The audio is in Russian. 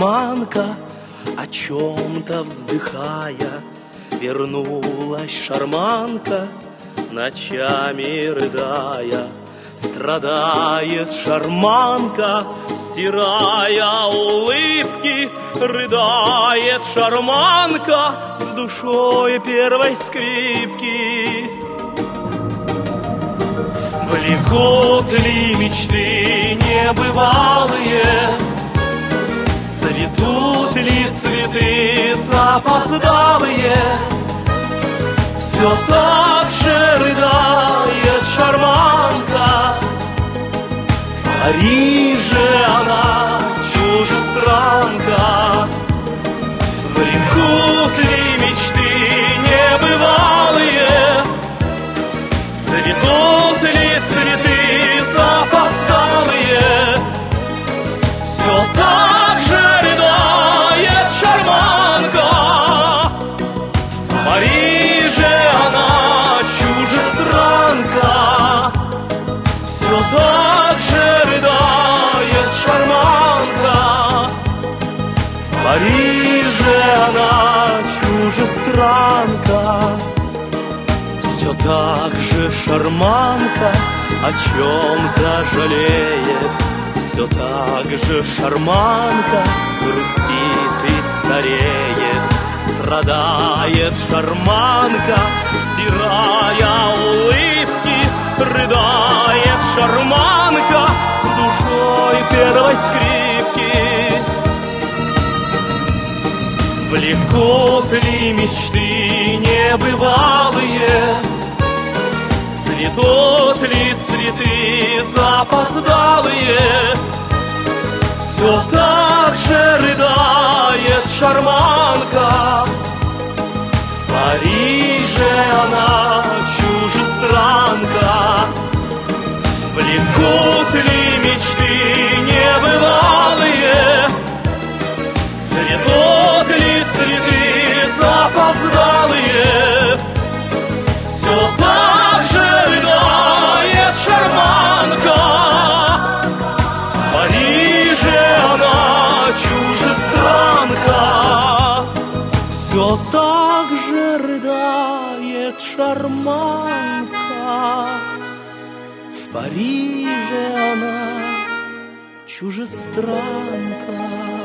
шарманка, о чем-то вздыхая. Вернулась шарманка, ночами рыдая. Страдает шарманка, стирая улыбки. Рыдает шарманка с душой первой скрипки. Влекут ли мечты небывалые? Цветут ли цветы запоздалые? Все так же рыдает шарманка. В Париже она чужестранка. Влекут ли мечты небывалые? Цветут ли цветы запоздалые? Все так же рыдает шарманка. В Париже она чужестранка. Все так же рыдает шарманка. В Париже она чужестранка. Все так же шарманка о чем-то жалеет. Все так же шарманка грустит и стареет. Страдает шарманка, стирая улыбки. Рыдает шарманка с душой первой скрипки. Влекут ли мечты небывалые? Цветут ли цветы запоздалые? Все так же рыдает шарманка. В Париже она чужестранка. Влекут ли мечты небывалые? Цветут ли цветы запоздалые? Все так же рыдает шарманка. В Париже она чужестранка. Все так же рыдает шарманка. В Париже она чужестранка.